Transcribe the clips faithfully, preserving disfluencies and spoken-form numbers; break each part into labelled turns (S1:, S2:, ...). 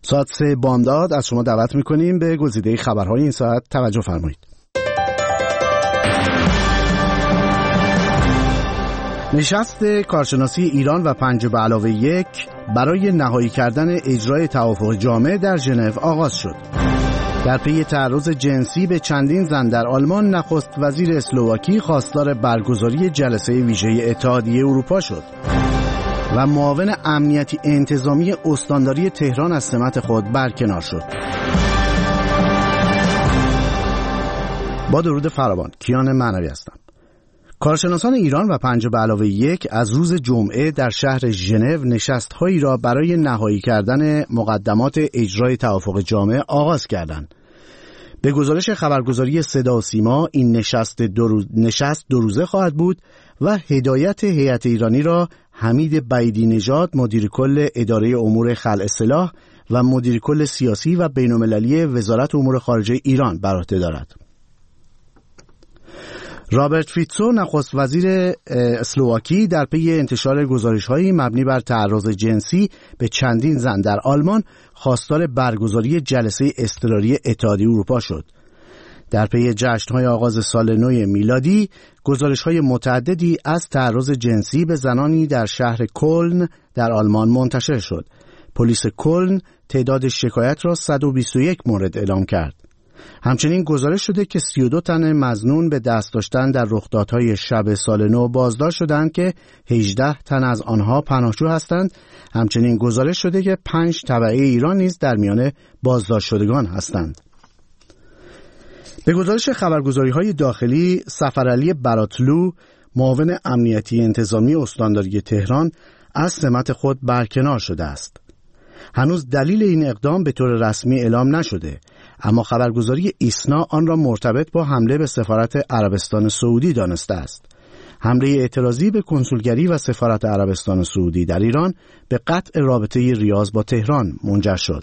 S1: ساعت سه بامداد از شما دعوت میکنیم به گزیده خبرهای این ساعت توجه فرمایید. نشست کارشناسی ایران و پنج به علاوه یک برای نهایی کردن اجرای توافق جامع در ژنو آغاز شد. در پی تعرض جنسی به چندین زن در آلمان، نخست وزیر اسلواکی خواستار برگزاری جلسه ویژه اتحادیه اروپا شد و معاون امنیتی انتظامی استانداری تهران از سمت خود برکنار شد. با درود فراوان، کیان معنوی هستم. کارشناسان ایران و پنج به علاوه یک از روز جمعه در شهر ژنو نشست‌هایی را برای نهایی کردن مقدمات اجرای توافق جامع آغاز کردند. به گزارش خبرگزاری صدا و سیما، این نشست دو, روز... نشست دو روزه خواهد بود و هدایت هیئت ایرانی را حمید بعیدی نژاد، مدیر کل اداره امور خلع سلاح و مدیر کل سیاسی و بین‌المللی وزارت امور خارجه ایران بر عهده دارد. رابرت فیتسو، نخست وزیر اسلواکی، در پی انتشار گزارش‌هایی مبنی بر تعرض جنسی به چندین زن در آلمان خواستار برگزاری جلسه اضطراری اتحادیه اروپا شد. در پی جشن‌های آغاز سال نو میلادی، گزارش‌های متعددی از تعرض جنسی به زنانی در شهر کلن در آلمان منتشر شد. پلیس کلن تعداد شکایت را صد و بیست و یک مورد اعلام کرد. همچنین گزارش شده که سی و دو تن مظنون به دست داشتن در رخدادهای شب سال نو بازداشت شدند که هجده تن از آنها پناهجو هستند. همچنین گزارش شده که پنج تبعه ایران نیز در میان بازداشت شدگان هستند. به گزارش خبرگزاری‌های داخلی، سفرعلی براتلو، معاون امنیتی انتظامی استانداری تهران، از سمت خود برکنار شده است. هنوز دلیل این اقدام به طور رسمی اعلام نشده، اما خبرگزاری ایسنا آن را مرتبط با حمله به سفارت عربستان سعودی دانسته است. حمله اعتراضی به کنسولگری و سفارت عربستان سعودی در ایران به قطع رابطه ریاض با تهران منجر شد.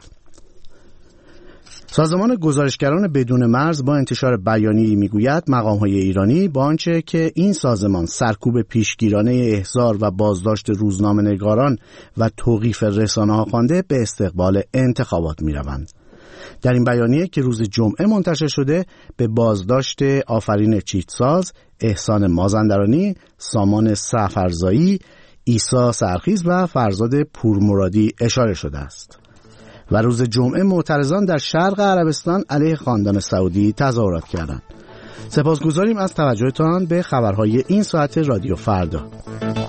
S1: سازمان گزارشگران بدون مرز با انتشار بیانیه‌ای میگوید مقام‌های ایرانی با آنچه که این سازمان سرکوب پیشگیرانه احضار و بازداشت روزنامه‌نگاران و توقیف رسانه‌ها خوانده، به استقبال انتخابات می‌روند. در این بیانیه که روز جمعه منتشر شده، به بازداشت آفرین چیتساز، احسان مازندرانی، سامان سفرزایی، عیسی سرخیز و فرزاد پورمرادی اشاره شده است. و روز جمعه معترضان در شرق عربستان علیه خاندان سعودی تظاهرات کردند. سپاسگزاریم از توجهتان به خبرهای این ساعت رادیو فردا.